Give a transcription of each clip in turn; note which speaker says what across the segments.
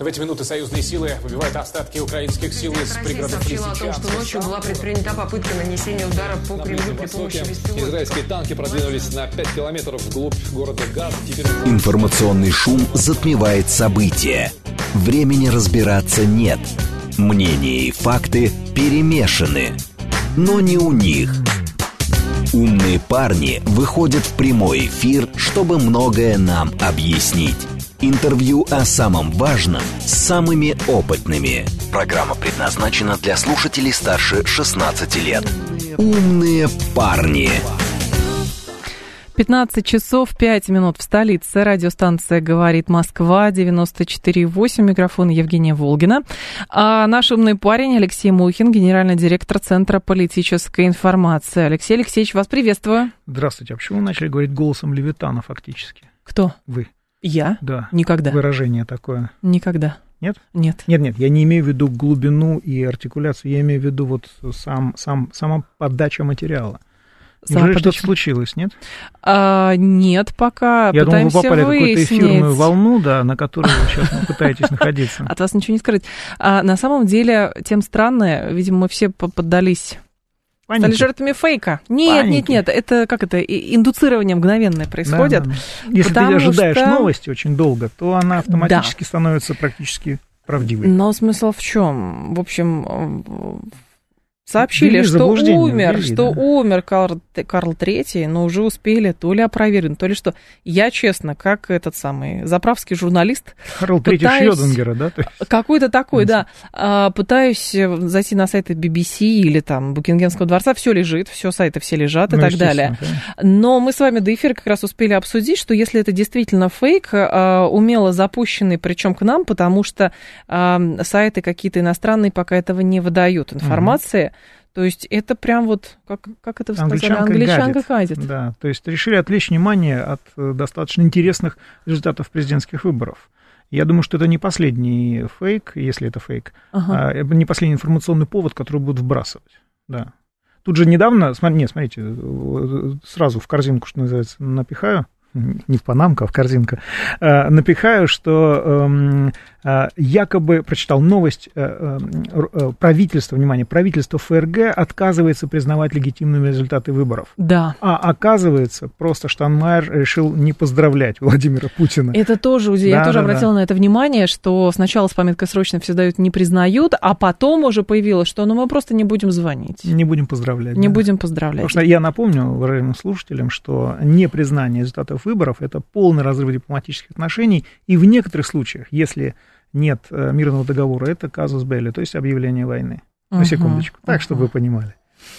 Speaker 1: В эти минуты союзные силы выбивают остатки украинских сил из пригородов
Speaker 2: сообщила о том, что ночью была предпринята попытка нанесения удара по Кремлю при помощи беспилотников.
Speaker 3: Израильские танки продвинулись на 5 километров вглубь города Газа.
Speaker 4: Информационный шум затмевает события. Времени разбираться нет. Мнения и факты перемешаны. Но не у них. Умные парни выходят в прямой эфир, чтобы многое нам объяснить. Интервью о самом важном с самыми опытными. Программа предназначена для слушателей старше 16 лет. Умные парни.
Speaker 5: 15 часов 5 минут в столице. Радиостанция «Говорит Москва», 94,8. Микрофон Евгения Волгина. А наш умный парень Алексей Мухин, генеральный директор Центра политической информации. Алексей Алексеевич, вас приветствую.
Speaker 6: Здравствуйте. А почему вы начали говорить голосом Левитана фактически?
Speaker 5: Кто?
Speaker 6: Вы.
Speaker 5: Я?
Speaker 6: Да.
Speaker 5: Никогда.
Speaker 6: Выражение такое.
Speaker 5: Никогда.
Speaker 6: Нет?
Speaker 5: Нет.
Speaker 6: Нет, я не имею в виду глубину и артикуляцию, я имею в виду вот сама подача материала. Неужели что-то случилось, нет?
Speaker 5: Нет, пока.
Speaker 6: Я думаю, вы попали в какую-то эфирную волну, да, на которой вы сейчас пытаетесь находиться.
Speaker 5: От вас ничего не скрыть. На самом деле, тем странное, видимо, мы все поддались... Стали жертвами фейка. Нет, это как это, индуцирование мгновенное происходит.
Speaker 6: Да. Если ты ожидаешь новости очень долго, то она автоматически становится практически правдивой.
Speaker 5: Но смысл в чем? В общем, сообщили, что умер Карл III, но уже успели то ли опровергнуть, то ли что. Я, честно, как этот самый заправский журналист...
Speaker 6: Карл III Шрёдингера, да?
Speaker 5: Какой-то такой, да. Пытаюсь зайти на сайты BBC или там Букингемского дворца, все лежит, сайты все лежат и так далее. Но мы с вами до эфира как раз успели обсудить, что если это действительно фейк, умело запущенный, причем к нам, потому что сайты какие-то иностранные пока этого не выдают информации. То есть это прям вот, как это вы сказали, англичанка гадит.
Speaker 6: Да, то есть решили отвлечь внимание от достаточно интересных результатов президентских выборов. Я думаю, что это не последний фейк, если это фейк, не последний информационный повод, который будут вбрасывать. Да. Тут же недавно, смотрите, сразу в корзинку, что называется, напихаю. Не в панамку, а в корзинку, напихаю, что якобы, прочитал новость, правительство ФРГ отказывается признавать легитимными результаты выборов.
Speaker 5: Да.
Speaker 6: А оказывается, просто Штайнмайер решил не поздравлять Владимира Путина.
Speaker 5: Это тоже, я тоже обратила на это внимание, что сначала с пометкой «срочно» все дают, не признают, а потом уже появилось, что мы просто не будем звонить.
Speaker 6: Не будем поздравлять.
Speaker 5: Будем поздравлять.
Speaker 6: Потому что я напомню уважаемым слушателям, что непризнание результатов выборов – это полный разрыв дипломатических отношений, и в некоторых случаях, если нет мирного договора, это казус белли, то есть объявление войны. На секундочку, так, чтобы вы понимали.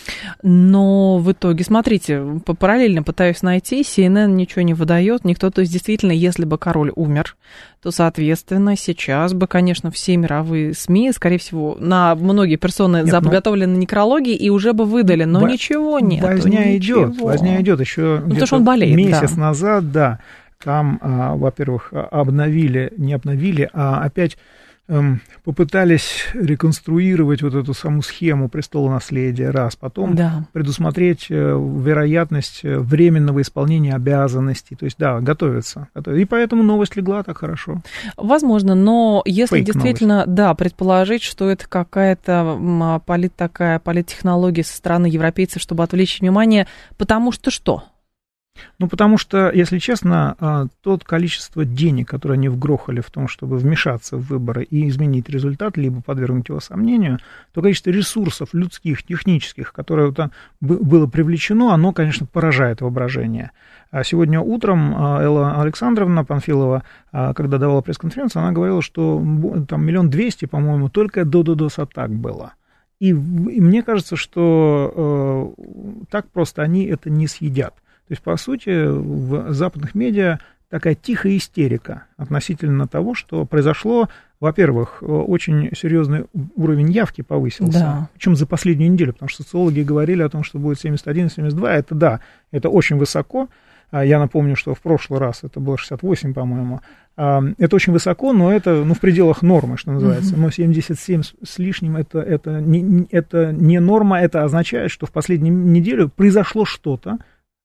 Speaker 5: Но в итоге, смотрите, параллельно пытаюсь найти, CNN ничего не выдает, никто, то есть действительно, если бы король умер, то, соответственно, сейчас бы, конечно, все мировые СМИ, скорее всего, на многие персоны подготовлены некрологии и уже бы выдали, но ничего нет.
Speaker 6: Возня идет еще месяц назад, да, там, во-первых, не обновили, а опять попытались реконструировать вот эту саму схему престола наследия, потом предусмотреть вероятность временного исполнения обязанностей, то есть, да, готовятся. И поэтому новость легла так хорошо.
Speaker 5: Возможно, но если действительно, предположить, что это какая-то политтехнология со стороны европейцев, чтобы отвлечь внимание, потому что что?
Speaker 6: Потому что, если честно, тот количество денег, которые они вгрохали в том, чтобы вмешаться в выборы и изменить результат, либо подвергнуть его сомнению, то количество ресурсов людских, технических, которое там было привлечено, оно, конечно, поражает воображение. Сегодня утром Элла Александровна Панфилова, когда давала пресс-конференцию, она говорила, что там 1 200 000, по-моему, только до DDoS-атак было. И мне кажется, что так просто они это не съедят. То есть, по сути, в западных медиа такая тихая истерика относительно того, что произошло. Во-первых, очень серьезный уровень явки повысился, причем за последнюю неделю, потому что социологи говорили о том, что будет 71-72, это очень высоко. Я напомню, что в прошлый раз это было 68, по-моему. Это очень высоко, но это в пределах нормы, что называется. Но 77 с лишним это не норма, это означает, что в последнюю неделю произошло что-то,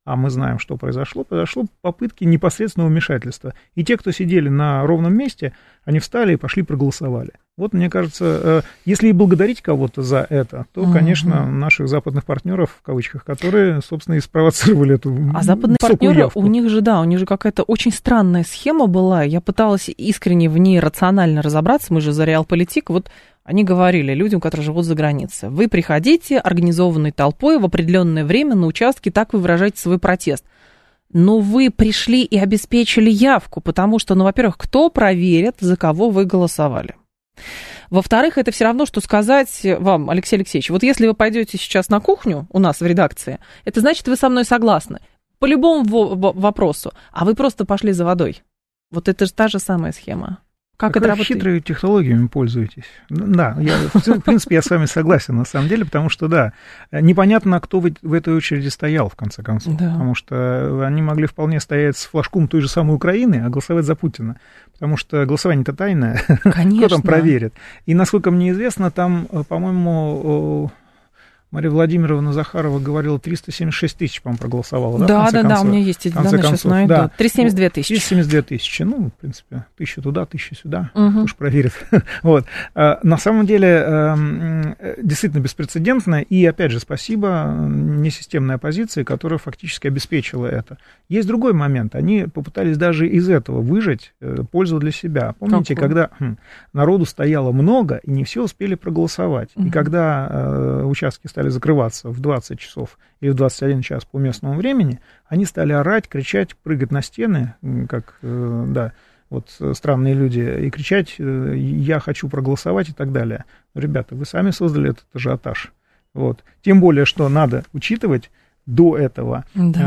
Speaker 6: а мы знаем, что произошло попытки непосредственного вмешательства. И те, кто сидели на ровном месте, они встали и пошли проголосовали. Вот, мне кажется, если и благодарить кого-то за это, то, конечно, наших западных партнеров, в кавычках, которые, собственно, и спровоцировали эту
Speaker 5: А западные партнеры,
Speaker 6: явку.
Speaker 5: у них же какая-то очень странная схема была. Я пыталась искренне в ней рационально разобраться, мы же за реалполитик, вот они говорили людям, которые живут за границей: вы приходите организованной толпой в определенное время на участке, так вы выражаете свой протест. Но вы пришли и обеспечили явку, потому что, во-первых, кто проверит, за кого вы голосовали? Во-вторых, это все равно, что сказать вам, Алексей Алексеевич, вот если вы пойдете сейчас на кухню у нас в редакции, это значит, вы со мной согласны по любому вопросу, а вы просто пошли за водой. Вот это же та же самая схема. Как это работает?
Speaker 6: Хитрыми технологиями пользуетесь. Да, в принципе, я с вами согласен, на самом деле, потому что, да, непонятно, кто в этой очереди стоял, в конце концов. Да. Потому что они могли вполне стоять с флажком той же самой Украины, а голосовать за Путина. Потому что голосование-то тайное. Конечно. Кто там проверит? И, насколько мне известно, там, по-моему, Мария Владимировна Захарова говорила, 376 тысяч, по-моему, проголосовало. Да, у меня есть эти данные, сейчас найду. Да. 372 тысячи. 372 тысячи, в принципе, 1000 туда, 1000 сюда, уж проверит. Вот. На самом деле, действительно беспрецедентно, и, опять же, спасибо несистемной оппозиции, которая фактически обеспечила это. Есть другой момент, они попытались даже из этого выжать пользу для себя. Помните, когда народу стояло много, и не все успели проголосовать, и когда участки стали закрываться в 20 часов или в 21 час по местному времени, они стали орать, кричать, прыгать на стены, как, странные люди, и кричать: «Я хочу проголосовать» и так далее. Ребята, вы сами создали этот ажиотаж. Вот. Тем более, что надо учитывать, до этого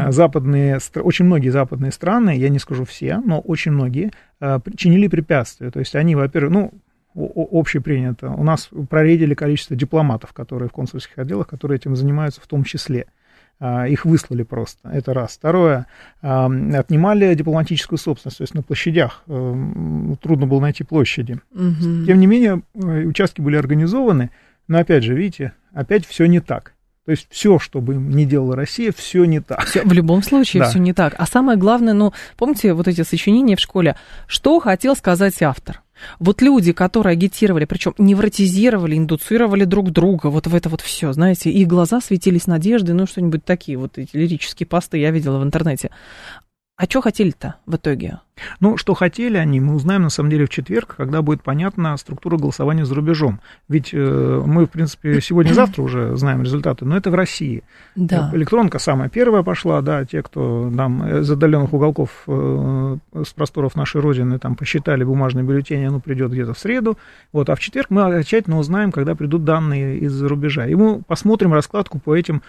Speaker 6: очень многие западные страны, я не скажу все, но очень многие, чинили препятствия. То есть они, во-первых, общепринято. У нас проредили количество дипломатов, которые в консульских отделах, которые этим занимаются в том числе. Их выслали просто. Это раз. Второе. Отнимали дипломатическую собственность. То есть на площадях трудно было найти площади. Угу. Тем не менее, участки были организованы. Но опять же, видите, опять все не так. То есть все, что бы ни делала Россия, все не так.
Speaker 5: Всё, в любом случае, все не так. А самое главное, помните вот эти сочинения в школе? Что хотел сказать автор? Вот люди, которые агитировали, причем невротизировали, индуцировали друг друга, вот в это вот все, знаете, их глаза светились надеждой, что-нибудь такие, вот эти лирические посты я видела в интернете. А что хотели-то в итоге?
Speaker 6: Что хотели они, мы узнаем, на самом деле, в четверг, когда будет понятна структура голосования за рубежом. Ведь мы, в принципе, сегодня-завтра уже знаем результаты, но это в России. Да. Электронка самая первая пошла, те, кто нам из отдаленных уголков, с просторов нашей Родины, там посчитали бумажные бюллетени, оно придет где-то в среду. А в четверг мы окончательно узнаем, когда придут данные из-за рубежа. И мы посмотрим раскладку по этим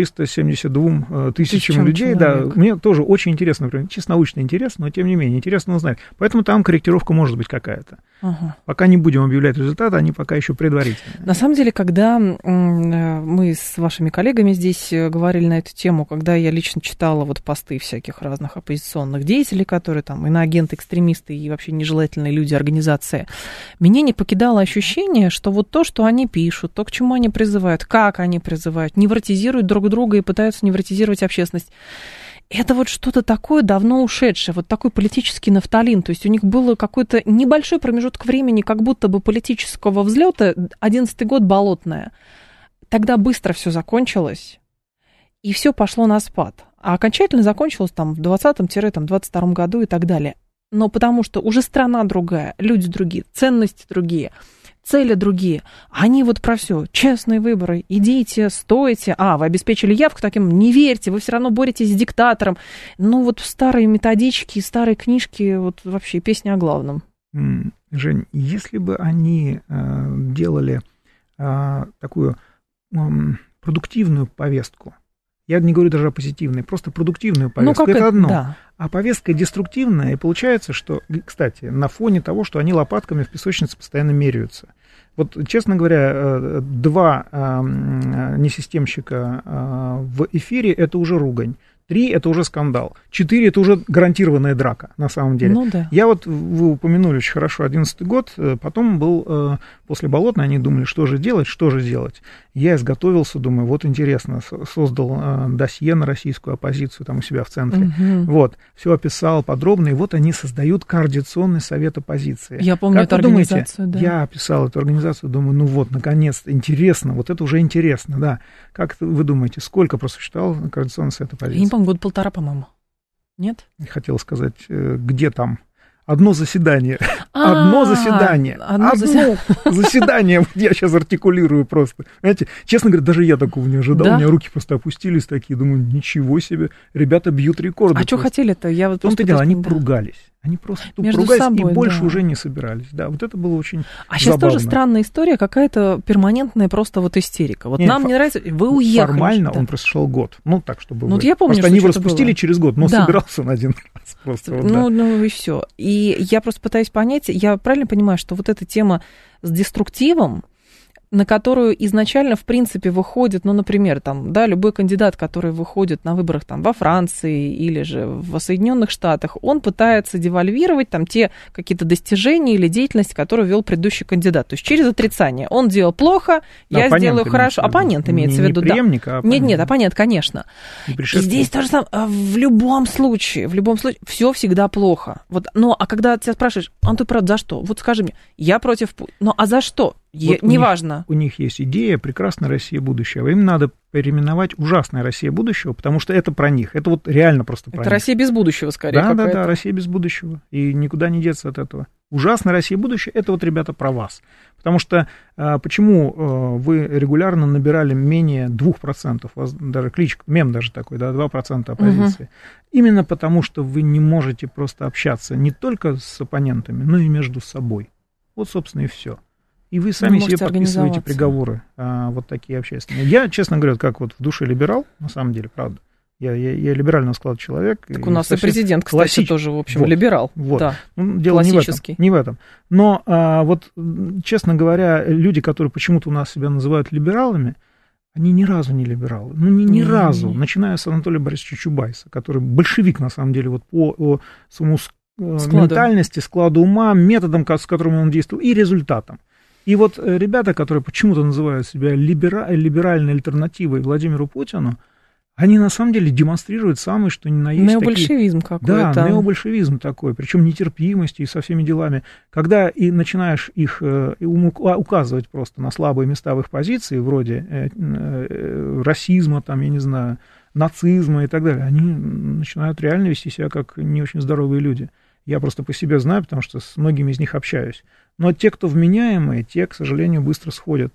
Speaker 6: 372 тысячам людей. Да, мне тоже очень интересно, например, чисто научно интересно, но тем не менее интересно узнать. Поэтому там корректировка может быть какая-то. Пока не будем объявлять результаты, они пока еще предварительные.
Speaker 5: На самом деле, когда мы с вашими коллегами здесь говорили на эту тему, когда я лично читала посты всяких разных оппозиционных деятелей, которые там иноагенты, экстремисты и вообще нежелательные люди, организации, меня не покидало ощущение, что вот то, что они пишут, то, к чему они призывают, как они призывают, невротизируют друг друга и пытаются невротизировать общественность. Это что-то такое давно ушедшее, такой политический нафталин. То есть у них был какой-то небольшой промежуток времени, как будто бы политического взлета, 11-й год болотное. Тогда быстро все закончилось, и все пошло на спад. А окончательно закончилось в 20-22 году и так далее. Но потому что уже страна другая, люди другие, ценности другие, цели другие. Они про все. Честные выборы. Идите, стойте. вы обеспечили явку таким. Не верьте, вы все равно боретесь с диктатором. Старые методички, старые книжки, вообще песня о главном.
Speaker 6: Жень, если бы они делали такую продуктивную повестку, я не говорю даже о позитивной, просто продуктивную повестку, это одно. Да. А повестка деструктивная, и получается, что, кстати, на фоне того, что они лопатками в песочнице постоянно меряются. Честно говоря, два несистемщика в эфире – это уже ругань. 3 – это уже скандал. 4 – это уже гарантированная драка, на самом деле.
Speaker 5: Ну, да.
Speaker 6: Я вот, вы упомянули очень хорошо 2011 год, потом был после Болотной, они думали, что же делать. Я изготовился, думаю, вот интересно, создал досье на российскую оппозицию там у себя в центре. Вот, все описал подробно, и вот они создают Координационный совет оппозиции.
Speaker 5: Я помню эту организацию, да.
Speaker 6: Я описал эту организацию, думаю, ну вот, наконец-то, интересно, вот это уже интересно, да. Как вы думаете, сколько просуществовал Координационный совет оппозиции?
Speaker 5: Я не помню, года 1,5, по-моему. Нет?
Speaker 6: Хотел сказать, где там? Одно заседание. Одно заседание. Я сейчас артикулирую просто. Знаете, честно говоря, даже я такого не ожидал.
Speaker 5: Да?
Speaker 6: У меня руки просто опустились такие. Думаю, ничего себе. Ребята бьют рекорды.
Speaker 5: А что хотели-то? Я вот
Speaker 6: в том-то дело, они поругались. Они просто тупо ругались собой, и больше уже не собирались. Да, вот это было очень забавно.
Speaker 5: Сейчас тоже странная история, какая-то перманентная просто вот истерика. Вот нам не нравится, вы уехали.
Speaker 6: Формально он прошел год. Ну, так, чтобы...
Speaker 5: Ну, я помню,
Speaker 6: просто они его распустили через год, но собирался он один раз просто.
Speaker 5: Ну, и все. И я просто пытаюсь понять, я правильно понимаю, что вот эта тема с деструктивом, на которую изначально, в принципе, выходит, ну, например, там, да, любой кандидат, который выходит на выборах там, во Франции или же в Соединенных Штатах, он пытается девальвировать там те какие-то достижения или деятельность, которую вел предыдущий кандидат. То есть через отрицание. Он делал плохо, я сделаю хорошо. Оппонент имеется в виду, да. Нет, оппонент, конечно. И здесь то же самое. В любом случае, все всегда плохо. Вот, ну, а когда тебя спрашиваешь, ты правда за что? Вот скажи мне, я против Путина. Ну, а за что? Вот неважно.
Speaker 6: У них есть идея «Прекрасная Россия будущего». Им надо переименовать «Ужасная Россия будущего», потому что это про них. Это вот реально просто про них.
Speaker 5: Это Россия без будущего, скорее.
Speaker 6: Да, Россия без будущего. И никуда не деться от этого. «Ужасная Россия будущего» — это вот, ребята, про вас. Потому что почему вы регулярно набирали менее 2%, у вас даже кличка, мем даже такой, да, 2% оппозиции. Именно потому, что вы не можете просто общаться не только с оппонентами, но и между собой. Вот, собственно, и все. И вы сами себе подписываете приговоры вот такие общественные. Я, честно говоря, как вот в душе либерал, на самом деле, правда. Я либерального склада человек.
Speaker 5: Так у нас и президент, кстати, тоже, в общем, либерал.
Speaker 6: Вот.
Speaker 5: Да.
Speaker 6: Ну, дело не в этом. Но вот, честно говоря, люди, которые почему-то у нас себя называют либералами, они ни разу не либералы. Ну, ни разу. Начиная с Анатолия Борисовича Чубайса, который большевик, на самом деле, вот по своему ментальности, складу ума, методам, с которыми он действовал, и результатам. И вот ребята, которые почему-то называют себя либеральной альтернативой Владимиру Путину, они на самом деле демонстрируют самый, что ни на есть
Speaker 5: необольшевизм какой-то.
Speaker 6: Да, необольшевизм такой, причем нетерпимости и со всеми делами. Когда и начинаешь их указывать просто на слабые места в их позиции, вроде расизма, там, я не знаю, нацизма и так далее, они начинают реально вести себя как не очень здоровые люди. Я просто по себе знаю, потому что с многими из них общаюсь. Но те, кто вменяемые, те, к сожалению, быстро сходят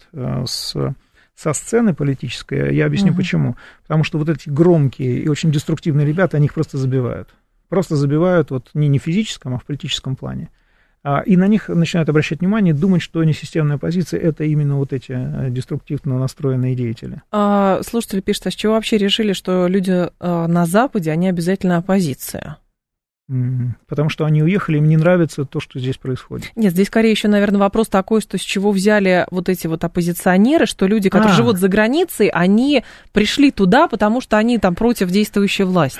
Speaker 6: со сцены политической. Я объясню почему. Потому что вот эти громкие и очень деструктивные ребята, они их просто забивают. Просто забивают вот не в физическом, а в политическом плане. И на них начинают обращать внимание, думать, что несистемная оппозиция — это именно вот эти деструктивно настроенные деятели.
Speaker 5: Слушатели пишут, а с чего вообще решили, что люди на Западе, они обязательно оппозиция?
Speaker 6: Потому что они уехали, им не нравится то, что здесь происходит.
Speaker 5: Нет, здесь скорее еще, наверное, вопрос такой, что с чего взяли вот эти вот оппозиционеры, что люди, которые живут за границей, они пришли туда, потому что они там против действующей власти.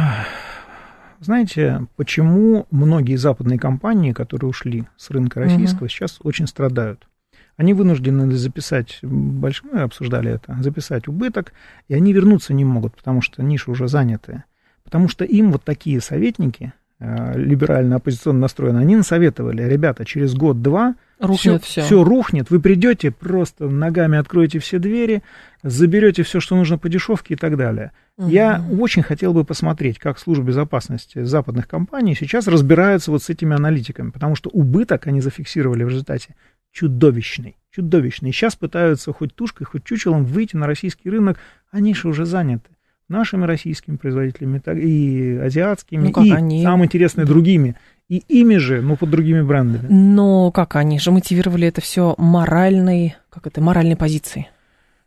Speaker 6: Знаете, почему многие западные компании, которые ушли с рынка российского, сейчас очень страдают? Они вынуждены записать, мы обсуждали это, записать убыток, и они вернуться не могут, потому что ниши уже заняты. Потому что им вот такие советники, либерально-оппозиционно настроенные, они насоветовали: ребята, через год-два все рухнет, вы придете, просто ногами откроете все двери, заберете все, что нужно по дешевке и так далее. Я очень хотел бы посмотреть, как служба безопасности западных компаний сейчас разбираются вот с этими аналитиками, потому что убыток они зафиксировали в результате чудовищный. Сейчас пытаются хоть тушкой, хоть чучелом выйти на российский рынок, они же уже заняты нашими российскими производителями, и азиатскими, самое интересное, другими. И ими же, но под другими брендами.
Speaker 5: Но как они же мотивировали это все моральной позицией?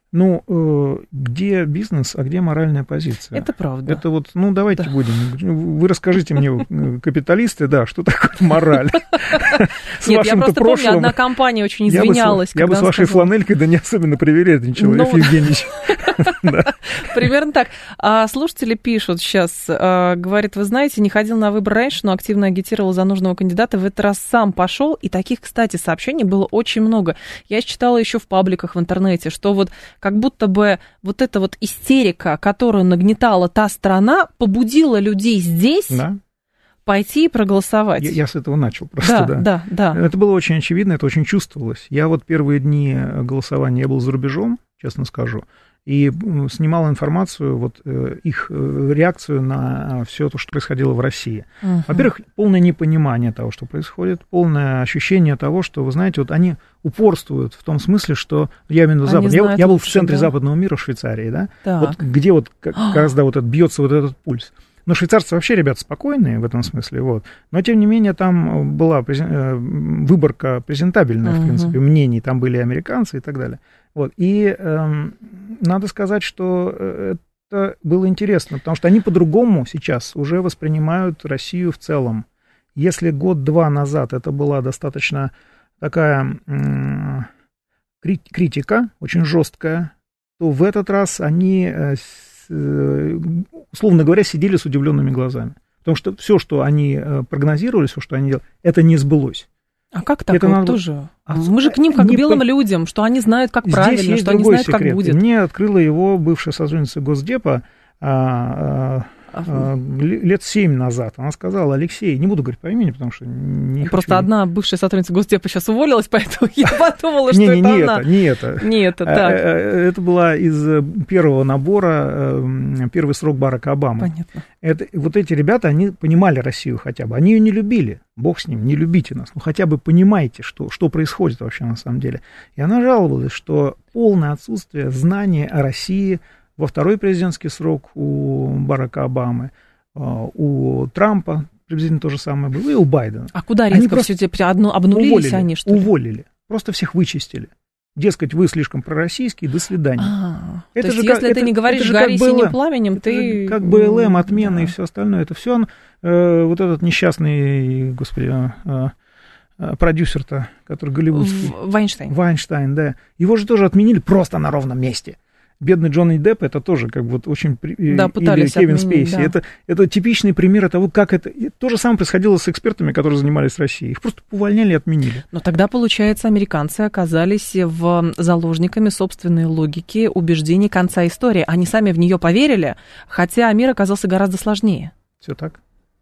Speaker 6: Ну, где бизнес, а где моральная позиция?
Speaker 5: Это правда.
Speaker 6: Это вот, ну, давайте будем. Вы расскажите мне, капиталисты, да, что такое мораль?
Speaker 5: Нет, я просто помню, одна компания очень извинялась.
Speaker 6: Я бы с вашей фланелькой, да не особенно привередничал, Лев Евгеньевич.
Speaker 5: Примерно так. Слушатели пишут сейчас, говорит, вы знаете, не ходил на выборы раньше, но активно агитировал за нужного кандидата, в этот раз сам пошел, и таких, кстати, сообщений было очень много. Я читала еще в пабликах в интернете, что вот как будто бы вот эта вот истерика, которую нагнетала та страна, побудила людей здесь пойти и проголосовать.
Speaker 6: Я с этого начал просто,
Speaker 5: да.
Speaker 6: Это было очень очевидно, это очень чувствовалось. Я вот первые дни голосования, я был за рубежом, честно скажу, и снимал информацию, вот их реакцию на все то, что происходило в России. Во-первых, полное непонимание того, что происходит, полное ощущение того, что, вы знаете, вот они упорствуют в том смысле, что я именно Запад. Я был в центре западного мира, в Швейцарии, да, вот где вот когда вот бьется вот этот пульс. Но швейцарцы вообще, ребята, спокойные в этом смысле, вот. Но, тем не менее, там была выборка презентабельная, в принципе, мнений, там были американцы и так далее. Вот. И надо сказать, что это было интересно, потому что они по-другому сейчас уже воспринимают Россию в целом. Если год-два назад это была достаточно такая критика, очень жесткая, то в этот раз они, условно говоря, сидели с удивленными глазами. Потому что все, что они прогнозировали, все, что они делали, это не сбылось.
Speaker 5: А как так? Это вот тоже? Мы же к ним как к белым людям, что они знают, как правильно, что они знают, секрет. Как будет.
Speaker 6: Мне открыла его бывшая сотрудница Госдепа лет 7 назад. Она сказала: Алексей, не буду говорить по имени, потому что не
Speaker 5: просто
Speaker 6: хочу.
Speaker 5: Одна бывшая сотрудница Госдепа сейчас уволилась, поэтому я подумала, что это она.
Speaker 6: Не это.
Speaker 5: Так.
Speaker 6: Это была из первого набора, первый срок Барака Обамы.
Speaker 5: Понятно.
Speaker 6: Вот эти ребята, они понимали Россию хотя бы. Они ее не любили. Бог с ним, не любите нас. Ну, хотя бы понимаете, что происходит вообще на самом деле. И она жаловалась, что полное отсутствие знания о России во второй президентский срок у Барака Обамы, у Трампа приблизительно то же самое было, и у Байдена.
Speaker 5: А куда резко все обнулились они, что ли?
Speaker 6: Уволили. Просто всех вычистили. Дескать, вы слишком пророссийские, до свидания.
Speaker 5: Это то есть, если ты не говоришь «гори синим пламенем», ты...
Speaker 6: Как БЛМ, отмена и все остальное. Это все вот этот несчастный, господи, продюсер-то, который голливудский. Вайнштейн, да. Его же тоже отменили просто на ровном месте. Бедный Джонни Депп, это тоже как бы вот очень...
Speaker 5: Да, пытались
Speaker 6: или Кевин
Speaker 5: отменить,
Speaker 6: Спейси. Да. Это типичный пример того, как это... То же самое происходило с экспертами, которые занимались Россией. Их просто увольняли и отменили.
Speaker 5: Но тогда, получается, американцы оказались заложниками собственной логики, убеждений конца истории. Они сами в нее поверили, хотя мир оказался гораздо сложнее.
Speaker 6: Все так.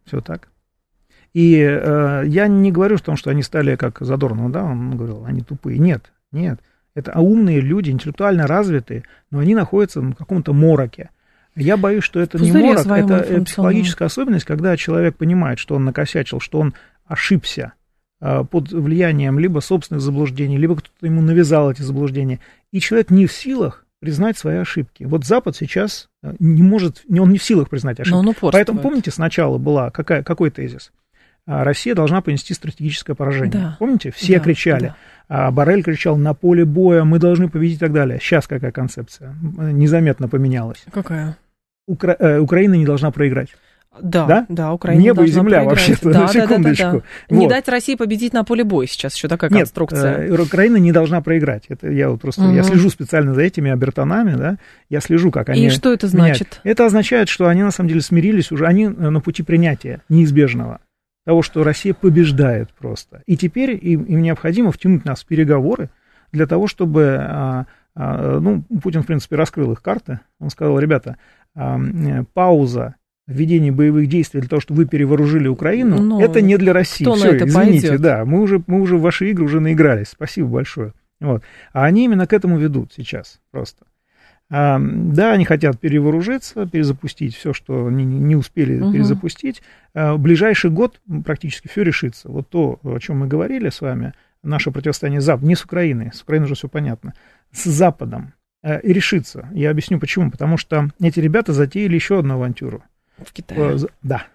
Speaker 6: И я не говорю о том, что они стали как Задорнов, да, он говорил, они тупые. Нет. Это умные люди, интеллектуально развитые, но они находятся в каком-то мороке. Я боюсь, что это не морок, это психологическая особенность, когда человек понимает, что он накосячил, что он ошибся под влиянием либо собственных заблуждений, либо кто-то ему навязал эти заблуждения, и человек не в силах признать свои ошибки. Вот Запад сейчас не может, он не в силах признать ошибки. Поэтому, помните, сначала была какой тезис? Россия должна понести стратегическое поражение. Да. Помните? Все кричали. Да. Боррель кричал: на поле боя мы должны победить и так далее. Сейчас какая концепция? Незаметно поменялась.
Speaker 5: Какая?
Speaker 6: Украина не должна проиграть.
Speaker 5: Да, Украина
Speaker 6: небо
Speaker 5: должна
Speaker 6: и земля
Speaker 5: проиграть.
Speaker 6: вообще-то,
Speaker 5: да,
Speaker 6: секундочку.
Speaker 5: Да. Вот. Не дать России победить на поле боя сейчас еще такая конструкция.
Speaker 6: Нет, Украина не должна проиграть. Это я вот просто я слежу специально за этими обертонами, да, я слежу, как они.
Speaker 5: И что это значит?
Speaker 6: Это означает, что они на самом деле смирились уже, они на пути принятия неизбежного. Того, что Россия побеждает просто. И теперь им необходимо втянуть нас в переговоры для того, чтобы, Путин, в принципе, раскрыл их карты. Он сказал: ребята, пауза введения боевых действий для того, чтобы вы перевооружили Украину, это не для России. Все, извините, пойдет? Да, мы уже в ваши игры уже наигрались. Спасибо большое. Вот. А они именно к этому ведут сейчас просто. Да, они хотят перевооружиться, перезапустить все, что не успели перезапустить. В ближайший год практически все решится. Вот то, о чем мы говорили с вами, наше противостояние с Западом, не с Украиной уже все понятно, с Западом, и решится. Я объясню почему. Потому что эти ребята затеяли еще одну авантюру.
Speaker 5: В Китае.
Speaker 6: Да,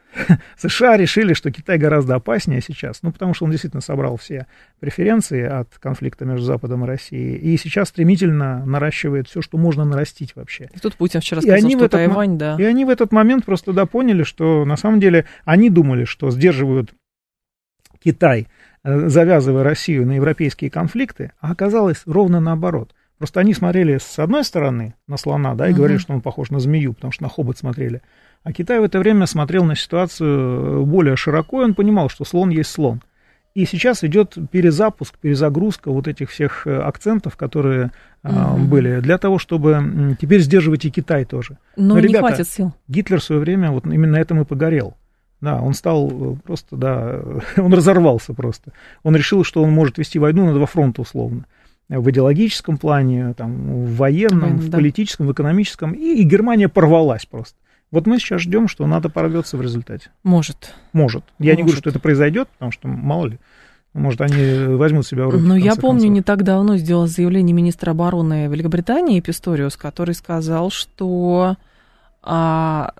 Speaker 6: США решили, что Китай гораздо опаснее сейчас, ну, потому что он действительно собрал все преференции от конфликта между Западом и Россией, и сейчас стремительно наращивает все, что можно нарастить вообще.
Speaker 5: И тут Путин вчера сказал, что Тайвань, да.
Speaker 6: И они в этот момент просто, да, поняли, что на самом деле они думали, что сдерживают Китай, завязывая Россию на европейские конфликты, а оказалось ровно наоборот. Просто они смотрели с одной стороны на слона, да, и говорили, что он похож на змею, потому что на хобот смотрели. А Китай в это время смотрел на ситуацию более широко, и он понимал, что слон есть слон. И сейчас идет перезапуск, перезагрузка вот этих всех акцентов, которые были, для того, чтобы теперь сдерживать и Китай тоже.
Speaker 5: Но не ребята, хватит сил.
Speaker 6: Гитлер в свое время вот именно этим и погорел. Да, он стал просто, да, он разорвался просто. Он решил, что он может вести войну на два фронта условно. В идеологическом плане, там, в военном, в политическом, в экономическом. И Германия порвалась просто. Вот мы сейчас ждем, что НАТО порвется в результате.
Speaker 5: Может.
Speaker 6: Я не говорю, что это произойдет, потому что, мало ли, может, они возьмут себя в руки.
Speaker 5: Но я помню, не так давно сделал заявление министра обороны Великобритании Писториус, который сказал, что нас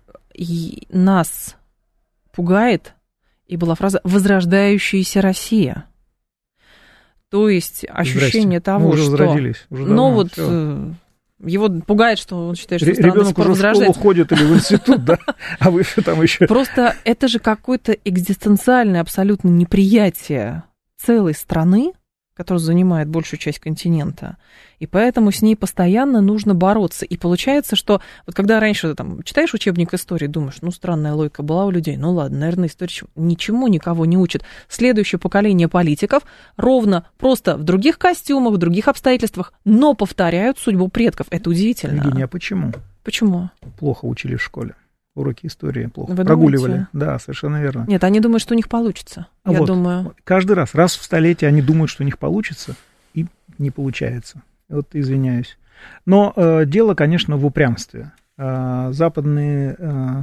Speaker 5: пугает, и была фраза «возрождающаяся Россия». То есть ощущение того,
Speaker 6: что...
Speaker 5: Возродились. Ну вот... Его пугает, что он считает, что страна до сих пор возрождается.
Speaker 6: Ребенок уже в школу ходит или в институт, да? А вы все там еще...
Speaker 5: Просто это же какое-то экзистенциальное абсолютно неприятие целой страны, которая занимает большую часть континента, и поэтому с ней постоянно нужно бороться. И получается, что вот когда раньше там читаешь учебник истории, думаешь, ну, странная логика была у людей, ну, ладно, наверное, история ничему никого не учит. Следующее поколение политиков ровно просто в других костюмах, в других обстоятельствах, но повторяют судьбу предков. Это удивительно.
Speaker 6: Евгения, а почему?
Speaker 5: Почему?
Speaker 6: Плохо учили в школе. Уроки истории плохо. Вы прогуливали. Думаете? Да, совершенно верно.
Speaker 5: Нет, они думают, что у них получится. Я думаю.
Speaker 6: Каждый раз в столетие они думают, что у них получится, и не получается. Вот извиняюсь. Но дело, конечно, в упрямстве. Западный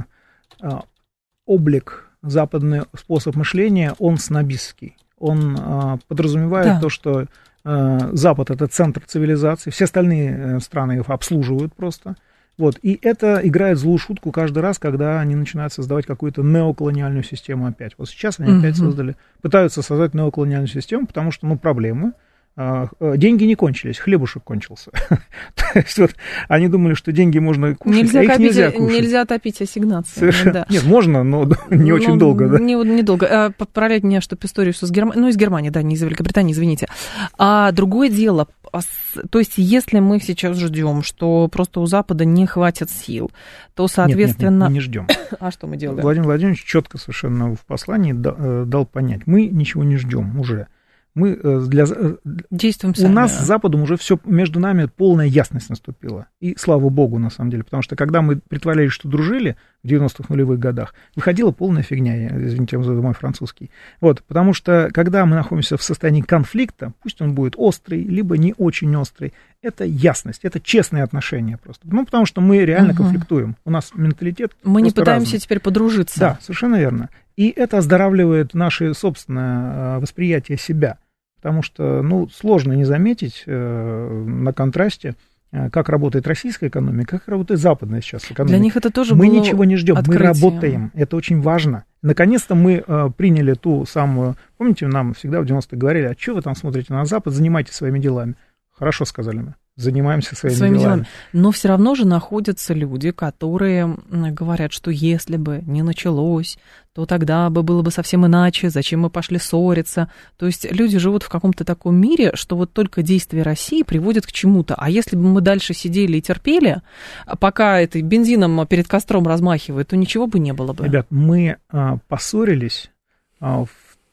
Speaker 6: облик, западный способ мышления, он снобистский. Он подразумевает то, что Запад — это центр цивилизации, все остальные страны их обслуживают просто. Вот, и это играет злую шутку каждый раз, когда они начинают создавать какую-то неоколониальную систему опять. Вот сейчас они опять пытаются создать неоколониальную систему, потому что, проблемы. Деньги не кончились, хлебушек кончился. То есть вот они думали, что деньги можно кушать, а их нельзя кушать.
Speaker 5: Нельзя топить ассигнации.
Speaker 6: Совершенно. Нет, можно, но не очень долго. Да?
Speaker 5: Недолго. Поправляет меня, что Писториус из Германии, из Германии, да, не из Великобритании, извините. А другое дело, то есть если мы сейчас ждем, что просто у Запада не хватит сил, то, соответственно...
Speaker 6: Нет, мы не ждем.
Speaker 5: А что мы делаем?
Speaker 6: Владимир Владимирович четко совершенно в послании дал понять, мы ничего не ждем уже. Мы
Speaker 5: действуем сами.
Speaker 6: У нас с Западом уже все, между нами полная ясность наступила. И слава богу, на самом деле. Потому что когда мы притворялись, что дружили в 90-х нулевых годах, выходила полная фигня, извините за мой французский. Вот, потому что когда мы находимся в состоянии конфликта, пусть он будет острый, либо не очень острый, это ясность, это честные отношения просто. Потому что мы реально конфликтуем. У нас менталитет
Speaker 5: мы не пытаемся
Speaker 6: разный.
Speaker 5: Теперь подружиться.
Speaker 6: Да, совершенно верно. И это оздоравливает наше собственное восприятие себя. Потому что, сложно не заметить на контрасте, как работает российская экономика, как работает западная сейчас экономика.
Speaker 5: Для них это тоже
Speaker 6: мы
Speaker 5: было
Speaker 6: ничего не ждем,
Speaker 5: открытие.
Speaker 6: Мы работаем. Это очень важно. Наконец-то мы приняли ту самую... Помните, нам всегда в 90-х говорили, а что вы там смотрите на Запад, занимайтесь своими делами. Хорошо, сказали мы. Занимаемся своими делами.
Speaker 5: Но все равно же находятся люди, которые говорят, что если бы не началось, то тогда было бы совсем иначе, зачем мы пошли ссориться. То есть люди живут в каком-то таком мире, что вот только действия России приводят к чему-то. А если бы мы дальше сидели и терпели, пока это бензином перед костром размахивает, то ничего бы не было бы.
Speaker 6: Ребят, мы поссорились в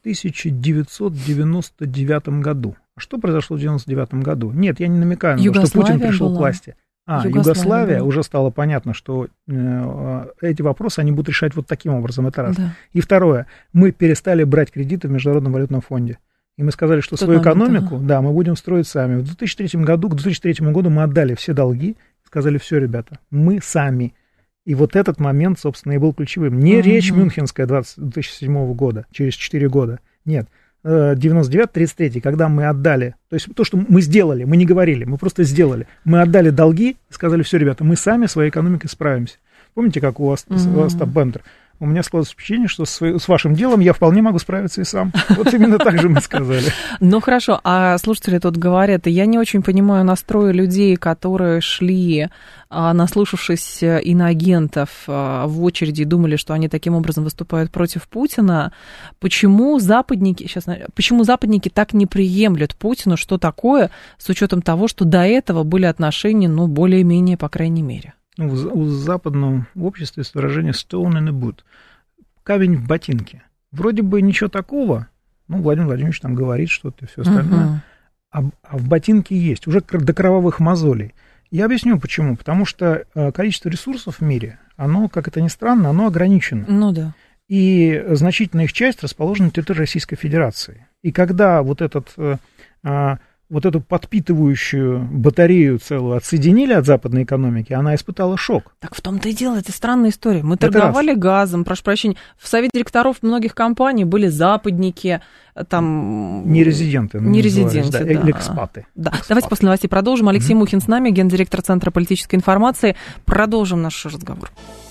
Speaker 6: 1999 году. Что произошло в 1999 году? Нет, я не намекаю на то, что Путин пришел к власти. Югославия уже стало понятно, что эти вопросы они будут решать вот таким образом, это раз. Да. И второе, мы перестали брать кредиты в Международном валютном фонде. И мы сказали, что свою экономику, мы будем строить сами. В 2003 году, к 2003 году мы отдали все долги, сказали, все, ребята, мы сами. И вот этот момент, собственно, и был ключевым. Не речь Мюнхенская 2007 года, через 4 года, нет. 99-33, когда мы отдали, то есть то, что мы сделали, мы не говорили, мы просто сделали. Мы отдали долги и сказали, все, ребята, мы сами своей экономикой справимся. Помните, как у Остап Бендер? у меня складывается впечатление, что с вашим делом я вполне могу справиться и сам. Вот именно так же мы сказали.
Speaker 5: Ну, хорошо, а слушатели тут говорят, я не очень понимаю настрой людей, которые шли, наслушавшись иноагентов в очереди и думали, что они таким образом выступают против Путина. Почему западники так не приемлют Путину, что такое, с учетом того, что до этого были отношения, ну, более-менее, по крайней мере?
Speaker 6: У западного общества есть выражение «stone in a boot», камень в ботинке. Вроде бы ничего такого, ну, Владимир Владимирович там говорит что-то и все остальное, а в ботинке есть, уже до кровавых мозолей. Я объясню почему. Потому что количество ресурсов в мире, оно, как это ни странно, оно ограничено.
Speaker 5: Ну да.
Speaker 6: И значительная их часть расположена на территории Российской Федерации. И когда вот эту подпитывающую батарею целую отсоединили от западной экономики, она испытала шок.
Speaker 5: Так в том-то и дело, это странная история. Мы торговали газом, прошу прощения. В совете директоров многих компаний были западники, там...
Speaker 6: Нерезиденты.
Speaker 5: Нерезиденты, да.
Speaker 6: Экспаты.
Speaker 5: Да. Давайте после новостей продолжим. Алексей Мухин с нами, гендиректор Центра политической информации. Продолжим наш разговор.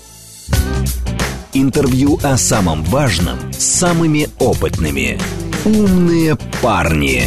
Speaker 4: Интервью о самом важном с самыми опытными. «Умные парни».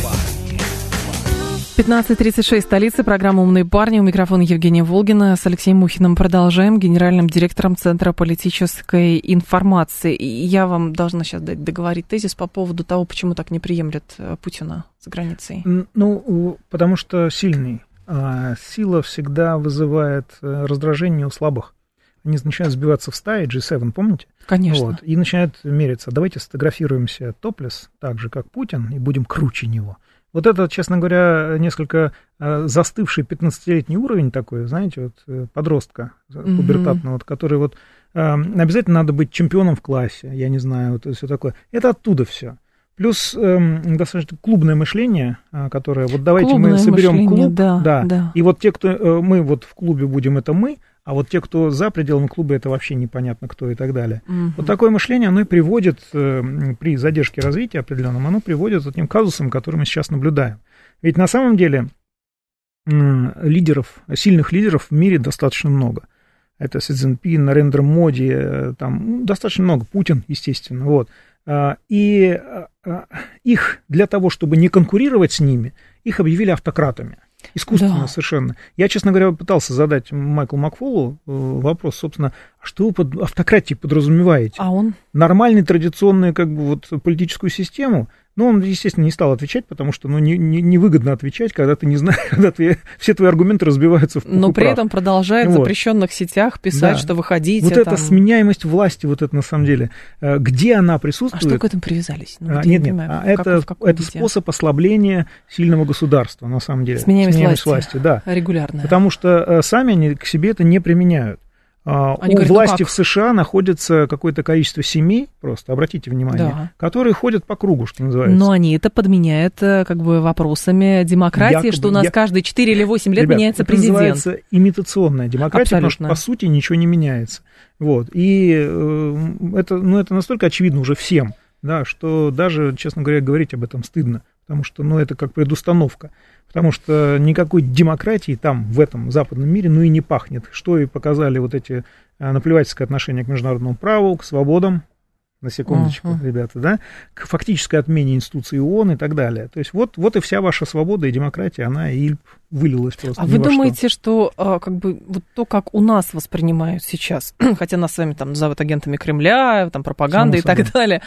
Speaker 5: 15:36, столица, программа «Умные парни». У микрофона Евгения Волгина. С Алексеем Мухиным продолжаем, генеральным директором Центра политической информации. И я вам должна сейчас договорить тезис по поводу того, почему так не приемлят Путина за границей.
Speaker 6: Ну, потому что сильный. Сила всегда вызывает раздражение у слабых. Они начинают сбиваться в стаи, G7, помните?
Speaker 5: Конечно.
Speaker 6: Вот, и начинают мериться. Давайте сфотографируемся топлес, так же, как Путин, и будем круче него. Вот это, честно говоря, несколько застывший 15-летний уровень такой, знаете, вот подростка пубертатного, вот, который вот обязательно надо быть чемпионом в классе, я не знаю, вот все такое. Это оттуда все. Плюс достаточно клубное мышление, которое, вот давайте клубное мы соберем клуб, да, и вот те, кто, мы вот в клубе будем, это мы, а вот те, кто за пределами клуба, это вообще непонятно кто и так далее. Вот такое мышление, оно и приводит, при задержке развития определенном, оно приводит к тем казусам, которые мы сейчас наблюдаем. Ведь на самом деле сильных лидеров в мире достаточно много. Это Си Цзиньпин, Нарендра Моди, там достаточно много, Путин, естественно, вот. И их для того, чтобы не конкурировать с ними, их объявили автократами. Искусственно совершенно. Я, честно говоря, пытался задать Майклу Макфолу вопрос, собственно, а что вы под автократией подразумеваете?
Speaker 5: А он?
Speaker 6: Нормальную, традиционную, как бы, вот, политическую систему? Ну, он, естественно, не стал отвечать, потому что, ну, невыгодно отвечать, когда ты не знаешь, когда все твои аргументы разбиваются в пух и прах. Но при
Speaker 5: этом продолжает в запрещенных сетях писать, что выходите.
Speaker 6: Вот эта сменяемость власти, вот это на самом деле, где она присутствует?
Speaker 5: А что к этому привязались?
Speaker 6: Это способ ослабления сильного государства, на самом деле.
Speaker 5: Сменяемость власти,
Speaker 6: да.
Speaker 5: Регулярная.
Speaker 6: Потому что сами они к себе это не применяют. Они говорят, власти в США находится какое-то количество семей, просто обратите внимание, которые ходят по кругу, что называется.
Speaker 5: Но они это подменяют как бы вопросами демократии, что у нас каждые 4 или 8 лет меняется президент.
Speaker 6: Это называется имитационная демократия, потому что по сути ничего не меняется. Вот. И это настолько очевидно уже всем, да, что даже, честно говоря, говорить об этом стыдно, потому что это как предустановка. Потому что никакой демократии там, в этом западном мире, и не пахнет. Что и показали вот эти наплевательское отношение к международному праву, к свободам, на секундочку, ребята, да, к фактической отмене институции ООН и так далее. То есть вот и вся ваша свобода и демократия, она и вылилась просто.
Speaker 5: А вы думаете, что как бы вот то, как у нас воспринимают сейчас, хотя нас с вами там называют агентами Кремля, там пропаганда и так далее,